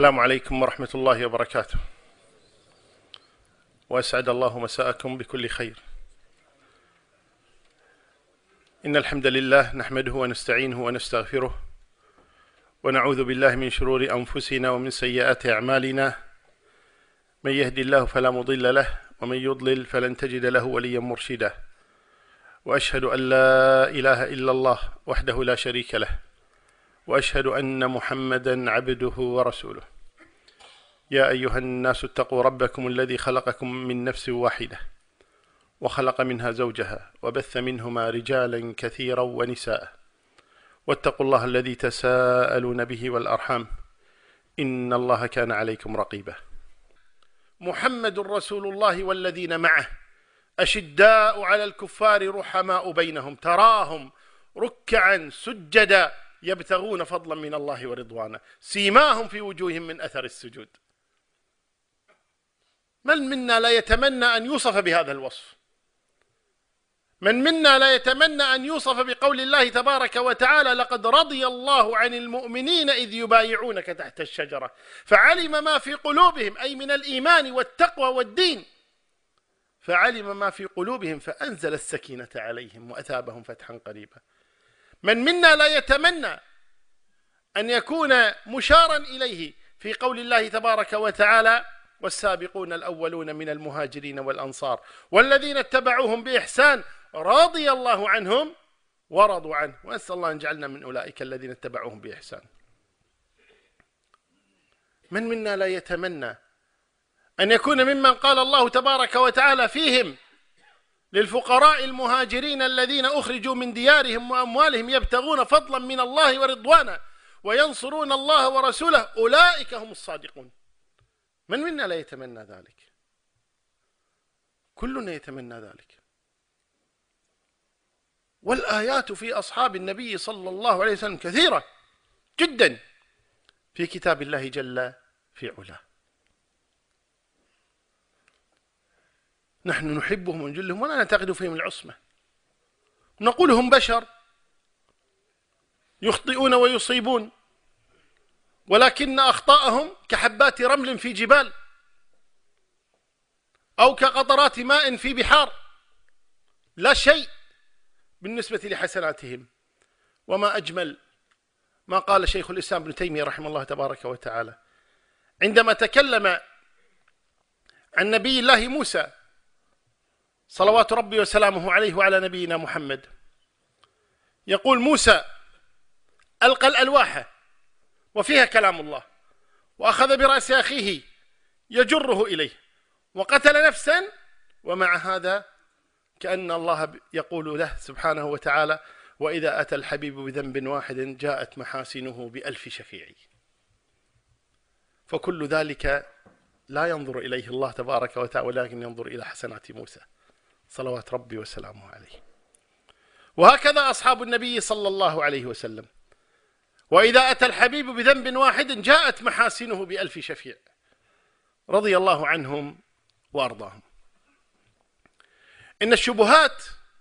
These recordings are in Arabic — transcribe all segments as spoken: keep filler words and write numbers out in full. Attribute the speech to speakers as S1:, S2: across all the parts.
S1: السلام عليكم ورحمة الله وبركاته، وأسعد الله مساءكم بكل خير. إن الحمد لله نحمده ونستعينه ونستغفره، ونعوذ بالله من شرور أنفسنا ومن سيئات أعمالنا. من يهدي الله فلا مضل له، ومن يضلل فلن تجد له وليا مرشدا. وأشهد أن لا إله إلا الله وحده لا شريك له، وأشهد أن محمدا عبده ورسوله. يا أيها الناس اتقوا ربكم الذي خلقكم من نفس واحدة، وخلق منها زوجها، وبث منهما رجالا كثيرا ونساء. واتقوا الله الذي تساءلون به والأرحام، إن الله كان عليكم رقيبا. محمد رسول الله والذين معه أشداء على الكفار رحماء بينهم، تراهم ركعا سجدا يبتغون فضلا من الله ورضوانا، سيماهم في وجوههم من أثر السجود. من منا لا يتمنى أن يوصف بهذا الوصف؟ من منا لا يتمنى أن يوصف بقول الله تبارك وتعالى: لقد رضي الله عن المؤمنين إذ يبايعونك تحت الشجرة فعلم ما في قلوبهم، أي من الإيمان والتقوى والدين، فعلم ما في قلوبهم فأنزل السكينة عليهم وأثابهم فتحا قريبا. من منا لا يتمنى أن يكون مشارا إليه في قول الله تبارك وتعالى: والسابقون الأولون من المهاجرين والأنصار والذين اتبعوهم بإحسان رضي الله عنهم ورضوا عنه. وأسأل الله أن جعلنا من أولئك الذين اتبعوهم بإحسان. من منا لا يتمنى أن يكون ممن قال الله تبارك وتعالى فيهم: للفقراء المهاجرين الذين أخرجوا من ديارهم وأموالهم يبتغون فضلا من الله ورضوانا وينصرون الله ورسوله أولئك هم الصادقون. من منا لا يتمنى ذلك؟ كلنا يتمنى ذلك. والآيات في أصحاب النبي صلى الله عليه وسلم كثيرة جدا في كتاب الله جل في علاه. نحن نحبهم ونجلهم ولا نعتقد فيهم العصمة، نقول هم بشر يخطئون ويصيبون، ولكن أخطاءهم كحبات رمل في جبال أو كقطرات ماء في بحار، لا شيء بالنسبة لحسناتهم. وما أجمل ما قال شيخ الإسلام ابن تيمية رحمه الله تبارك وتعالى عندما تكلم عن نبي الله موسى صلوات ربي وسلامه عليه وعلى نبينا محمد. يقول: موسى ألقى الألواح وفيها كلام الله، وأخذ برأس أخيه يجره إليه، وقتل نفسا، ومع هذا كأن الله يقول له سبحانه وتعالى: وإذا أتى الحبيب بذنب واحد جاءت محاسنه بألف شفيع. فكل ذلك لا ينظر إليه الله تبارك وتعالى، ولكن ينظر إلى حسنات موسى صلوات ربي وسلامه عليه. وهكذا أصحاب النبي صلى الله عليه وسلم: وإذا أتى الحبيب بذنب واحد جاءت محاسنه بألف شفيع، رضي الله عنهم وأرضاهم. إن الشبهات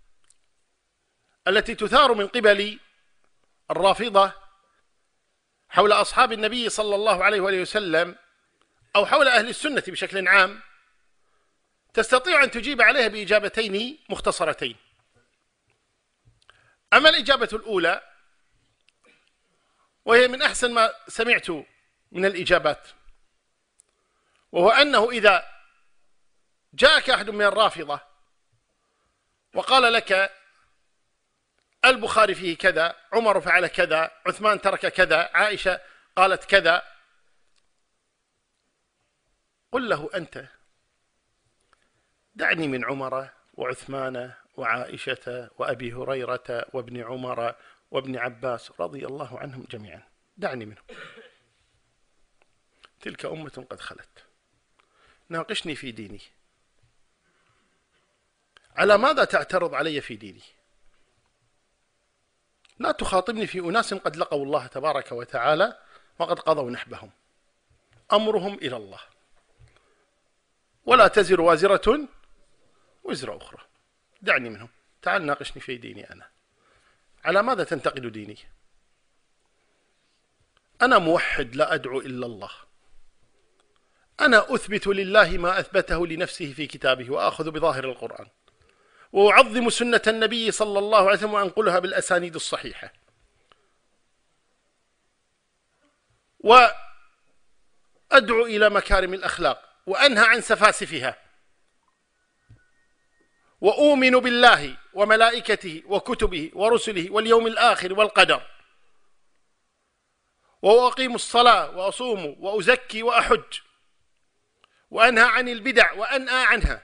S1: التي تثار من قبل الرافضة حول أصحاب النبي صلى الله عليه وآله وسلم أو حول أهل السنة بشكل عام تستطيع أن تجيب عليها بإجابتين مختصرتين. أما الإجابة الأولى، وهي من أحسن ما سمعت من الإجابات، وهو أنه إذا جاءك أحد من الرافضة وقال لك: البخاري فيه كذا، عمر فعل كذا، عثمان ترك كذا، عائشة قالت كذا، قل له: أنت دعني من عمر وعثمان وعائشة وأبي هريرة وابن عمر وابن عباس رضي الله عنهم جميعا، دعني منهم، تلك أمة قد خلت. ناقشني في ديني. على ماذا تعترض علي في ديني؟ لا تخاطبني في أناس قد لقوا الله تبارك وتعالى وقد قضوا نحبهم، أمرهم إلى الله، ولا تزر وازرة وزر أخرى. دعني منهم، تعال ناقشني في ديني أنا. على ماذا تنتقد ديني؟ أنا موحد لا أدعو إلا الله، أنا أثبت لله ما أثبته لنفسه في كتابه، وآخذ بظاهر القرآن، وأعظم سنة النبي صلى الله عليه وسلم وأنقلها بالأسانيد الصحيحة، وأدعو إلى مكارم الأخلاق وأنهى عن سفاسفها، وأؤمن بالله وملائكته وكتبه ورسله واليوم الآخر والقدر، وأقيم الصلاة وأصوم وأزكي وأحج، وأنهى عن البدع وأنأى عنها،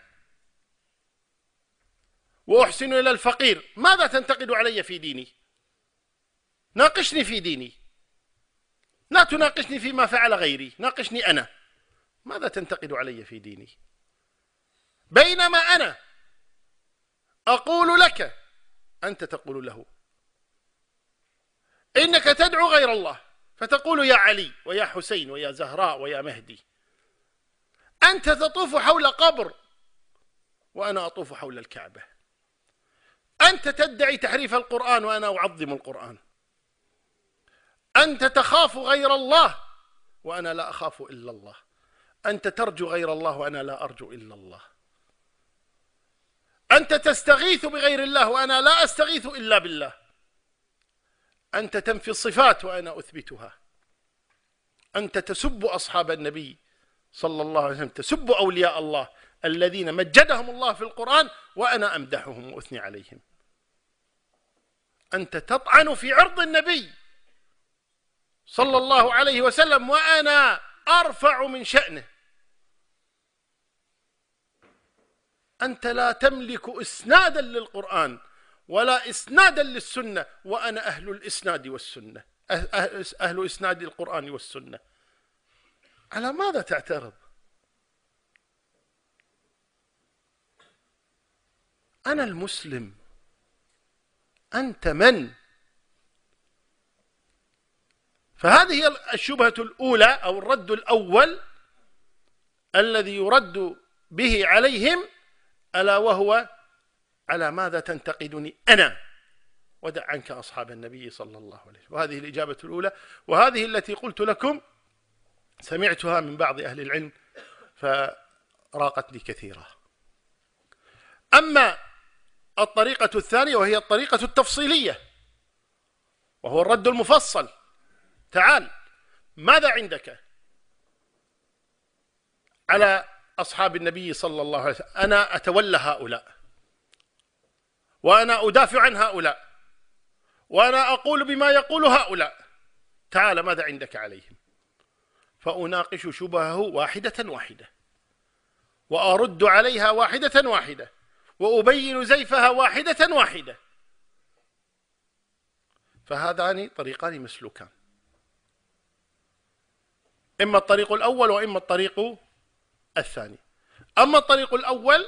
S1: وأحسن إلى الفقير. ماذا تنتقد علي في ديني؟ ناقشني في ديني، لا تناقشني فيما فعل غيري، ناقشني أنا. ماذا تنتقد علي في ديني؟ بينما أنا أقول لك أنت تقول له. إنك تدعو غير الله فتقول يا علي ويا حسين ويا زهراء ويا مهدي. أنت تطوف حول قبر وأنا أطوف حول الكعبة. أنت تدعي تحريف القرآن وأنا أعظم القرآن. أنت تخاف غير الله وأنا لا أخاف إلا الله. أنت ترجو غير الله وأنا لا أرجو إلا الله. أنت تستغيث بغير الله وأنا لا أستغيث إلا بالله. أنت تنفي الصفات وأنا أثبتها. أنت تسب أصحاب النبي صلى الله عليه وسلم، تسب أولياء الله الذين مجدهم الله في القرآن وأنا أمدحهم وأثني عليهم. أنت تطعن في عرض النبي صلى الله عليه وسلم وأنا أرفع من شأنه. أنت لا تملك إسنادا للقرآن ولا إسنادا للسنة وأنا أهل الإسناد والسنة، أهل إسناد القرآن والسنة. على ماذا تعترض؟ أنا المسلم، أنت من؟ فهذه الشبهة الأولى أو الرد الأول الذي يرد به عليهم، ألا وهو على ماذا تنتقدني أنا ودع عنك أصحاب النبي صلى الله عليه وسلم. وهذه الإجابة الأولى، وهذه التي قلت لكم سمعتها من بعض أهل العلم فراقتني كثيرا. أما الطريقة الثانية وهي الطريقة التفصيلية وهو الرد المفصل. تعال، ماذا عندك على أصحاب النبي صلى الله عليه وسلم؟ أنا أتولى هؤلاء وأنا أدافع عن هؤلاء وأنا أقول بما يقول هؤلاء. تعال، ماذا عندك عليهم؟ فأناقش شبهه واحدة واحدة وأرد عليها واحدة واحدة وأبين زيفها واحدة واحدة. فهذان طريقان مسلوكان، إما الطريق الأول وإما الطريق الثاني. أما الطريق الأول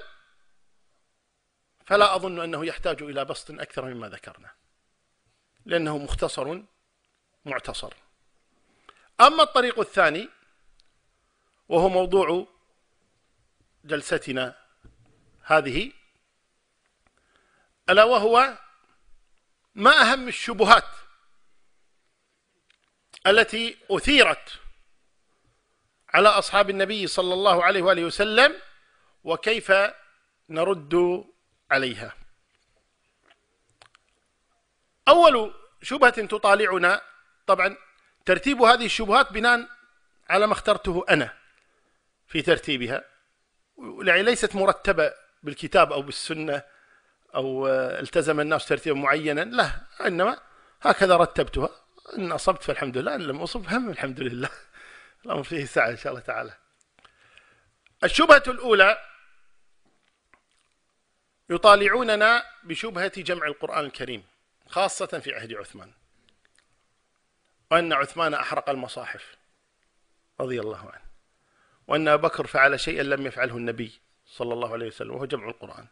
S1: فلا أظن أنه يحتاج إلى بسط أكثر مما ذكرنا لأنه مختصر معتصر. أما الطريق الثاني وهو موضوع جلستنا هذه، ألا وهو ما أهم الشبهات التي أثيرت على أصحاب النبي صلى الله عليه وآله وسلم وكيف نرد عليها. أول شبهة تطالعنا، طبعا ترتيب هذه الشبهات بناء على ما اخترته أنا في ترتيبها، ليست مرتبة بالكتاب أو بالسنة أو التزم الناس ترتيبا معينا، لا، إنما هكذا رتبتها. إن أصبت فالحمد لله، إن لم أصب هم الحمد لله، الأمر فيه سعة إن شاء الله تعالى. الشبهة الأولى يطالعوننا بشبهة جمع القرآن الكريم خاصة في عهد عثمان، وأن عثمان أحرق المصاحف رضي الله عنه، وأن أبا بكر فعل شيئا لم يفعله النبي صلى الله عليه وسلم وهو جمع القرآن.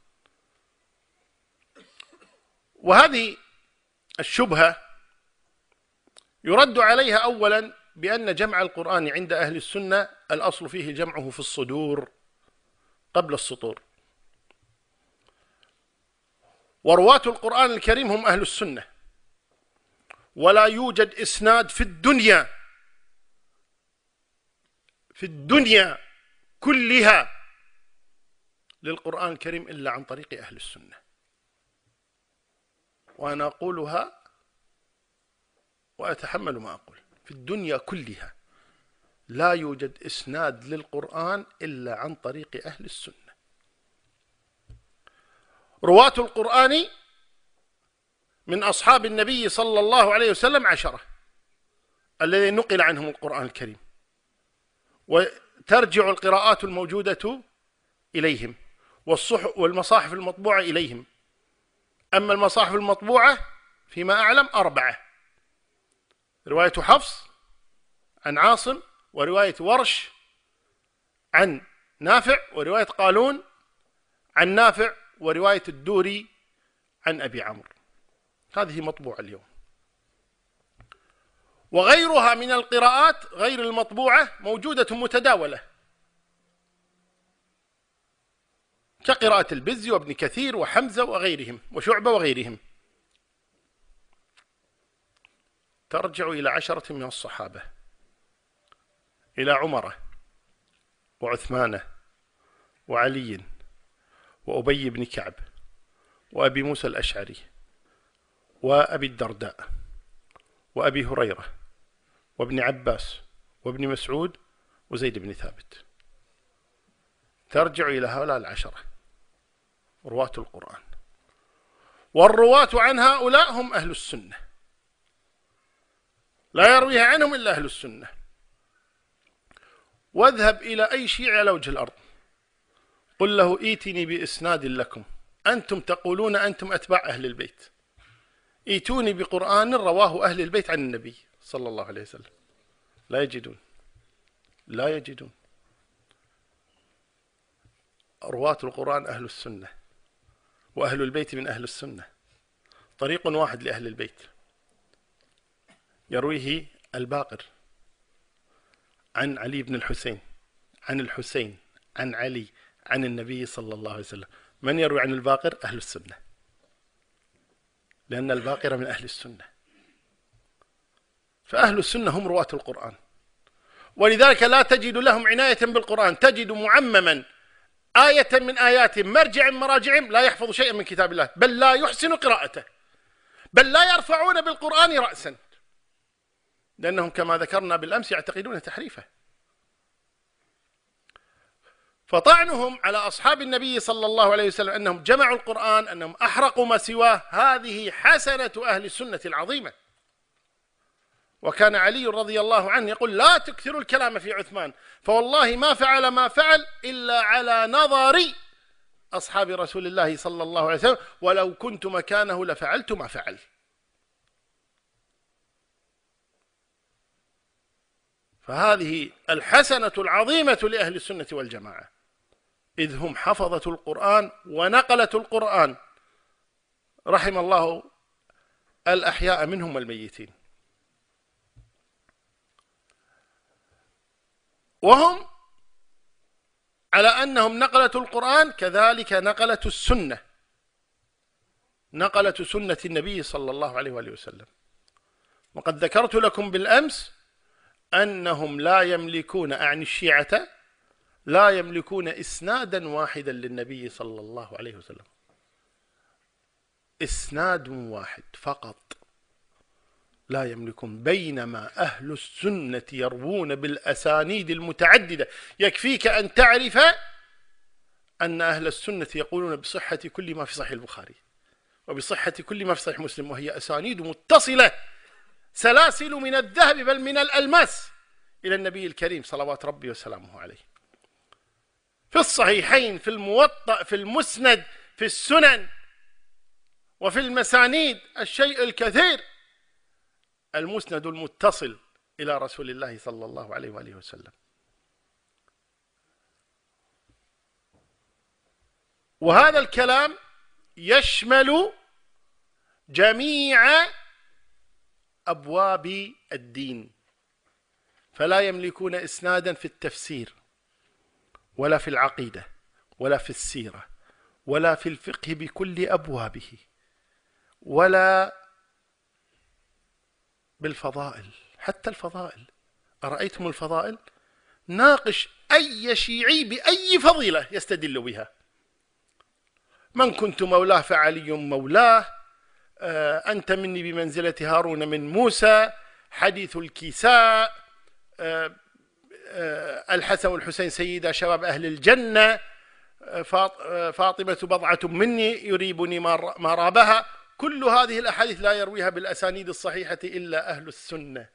S1: وهذه الشبهة يرد عليها أولا بأن جمع القرآن عند أهل السنة الأصل فيه جمعه في الصدور قبل السطور، ورواة القرآن الكريم هم أهل السنة، ولا يوجد إسناد في الدنيا في الدنيا كلها للقرآن الكريم إلا عن طريق أهل السنة. وأنا أقولها وأتحمل ما أقول، في الدنيا كلها لا يوجد إسناد للقرآن إلا عن طريق أهل السنة. رواة القرآن من أصحاب النبي صلى الله عليه وسلم عشرة الذين نقل عنهم القرآن الكريم، وترجع القراءات الموجودة إليهم، والصحف والمصاحف المطبوعة إليهم. أما المصاحف المطبوعة فيما أعلم أربعة: رواية حفص عن عاصم، ورواية ورش عن نافع، ورواية قالون عن نافع، ورواية الدوري عن أبي عمرو. هذه مطبوعة اليوم. وغيرها من القراءات غير المطبوعة موجودة متداولة، كقراءة البزي وابن كثير وحمزة وغيرهم وشعبة وغيرهم. ترجع إلى عشرة من الصحابة: إلى عمر وعثمان وعلي وأبي بن كعب وأبي موسى الأشعري وأبي الدرداء وأبي هريرة وابن عباس وابن مسعود وزيد بن ثابت. ترجع إلى هؤلاء العشرة رواة القرآن، والرواة عن هؤلاء هم أهل السنة، لا يرويها عنهم إلا أهل السنة. واذهب إلى أي شيعي على وجه الأرض قل له ائتني بإسناد لكم، أنتم تقولون أنتم أتباع أهل البيت، ائتوني بقرآن رواه أهل البيت عن النبي صلى الله عليه وسلم. لا يجدون لا يجدون رواة القرآن أهل السنة، وأهل البيت من أهل السنة. طريق واحد لأهل البيت يرويه الباقر عن علي بن الحسين، عن الحسين، عن علي، عن النبي صلى الله عليه وسلم. من يروي عن الباقر؟ أهل السنة، لأن الباقر من أهل السنة. فأهل السنة هم رواة القرآن، ولذلك لا تجد لهم عناية بالقرآن، تجد معمما آية من آياتهم، مرجع من مراجعهم، لا يحفظ شيئا من كتاب الله، بل لا يحسن قراءته، بل لا يرفعون بالقرآن رأسا، لأنهم كما ذكرنا بالأمس يعتقدون تحريفه. فطعنهم على أصحاب النبي صلى الله عليه وسلم أنهم جمعوا القرآن، أنهم أحرقوا ما سواه، هذه حسنة أهل السنة العظيمة. وكان علي رضي الله عنه يقول: لا تكثروا الكلام في عثمان، فوالله ما فعل ما فعل إلا على نظر أصحاب رسول الله صلى الله عليه وسلم، ولو كنت مكانه لفعلت ما فعل. فهذه الحسنة العظيمة لأهل السنة والجماعة، إذ هم حفظة القرآن ونقلة القرآن، رحم الله الأحياء منهم والميتين. وهم على أنهم نقلة القرآن كذلك نقلة السنة، نقلة سنة النبي صلى الله عليه وآله وسلم. وقد ذكرت لكم بالأمس أنهم لا يملكون، أعني الشيعة، لا يملكون إسنادا واحدا للنبي صلى الله عليه وسلم، إسناد واحد فقط لا يملكون، بينما أهل السنة يروون بالأسانيد المتعددة. يكفيك أن تعرف أن أهل السنة يقولون بصحة كل ما في صحيح البخاري، وبصحة كل ما في صحيح مسلم، وهي أسانيد متصلة سلاسل من الذهب بل من الألماس إلى النبي الكريم صلوات ربي وسلامه عليه، في الصحيحين، في الموطأ، في المسند، في السنن، وفي المسانيد الشيء الكثير. المسند المتصل إلى رسول الله صلى الله عليه وآله وسلم. وهذا الكلام يشمل جميع أبواب الدين، فلا يملكون إسنادا في التفسير ولا في العقيدة ولا في السيرة ولا في الفقه بكل أبوابه ولا بالفضائل. حتى الفضائل، أرأيتم الفضائل؟ ناقش أي شيعي بأي فضيلة يستدل بها. من كنت مولاه فعلي مولاه، أنت مني بمنزلة هارون من موسى، حديث الكساء، الحسن والحسين سيدا شباب أهل الجنة، فاطمة بضعة مني يريبني ما رابها. كل هذه الأحاديث لا يرويها بالأسانيد الصحيحة إلا أهل السنة.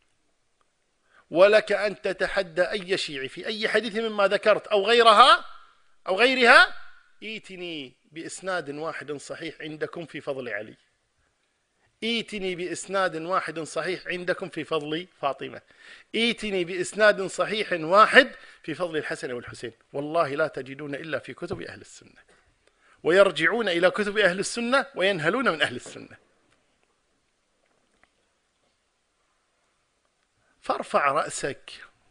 S1: ولك أن تتحدى أي شيعي في أي حديث مما ذكرت أو غيرها أو غيرها، ائتني بإسناد واحد صحيح عندكم في فضل علي، ائتني بإسناد واحد صحيح عندكم في فضل فاطمة، ائتني بإسناد صحيح واحد في فضل الحسن والحسين. والله لا تجدون إلا في كتب أهل السنة، ويرجعون إلى كتب أهل السنة وينهلون من أهل السنة. فارفع رأسك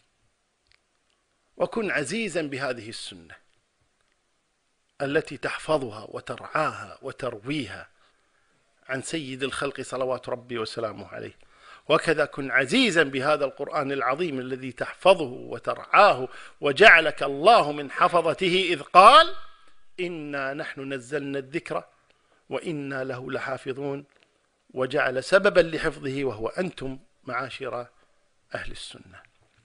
S1: وكن عزيزا بهذه السنة التي تحفظها وترعاها وترويها عن سيد الخلق صلوات ربي وسلامه عليه. وكذا كن عزيزا بهذا القرآن العظيم الذي تحفظه وترعاه، وجعلك الله من حفظته إذ قال إنا نحن نزلنا الذكر وإنا له لحافظون، وجعل سببا لحفظه وهو أنتم معاشر أهل السنة.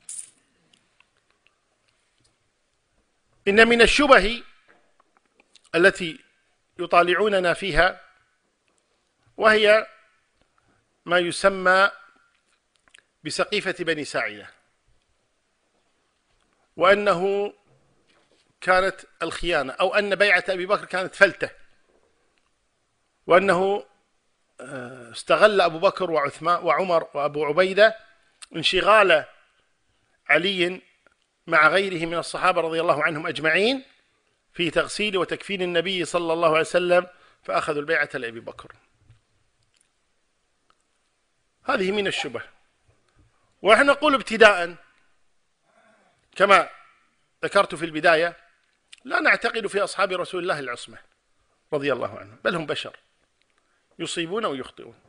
S1: إن من الشبه التي يطالعوننا فيها وهي ما يسمى بسقيفة بني ساعدة، وأنه كانت الخيانة، أو أن بيعة أبي بكر كانت فلتة، وأنه استغل أبو بكر وعثمان وعمر وأبو عبيدة انشغال علي مع غيره من الصحابة رضي الله عنهم أجمعين في تغسيل وتكفين النبي صلى الله عليه وسلم، فأخذوا البيعة لأبي بكر. هذه من الشبه. ونحن نقول ابتداء كما ذكرت في البداية، لا نعتقد في أصحاب رسول الله العصمة رضي الله عنهم، بل هم بشر يصيبون ويخطئون.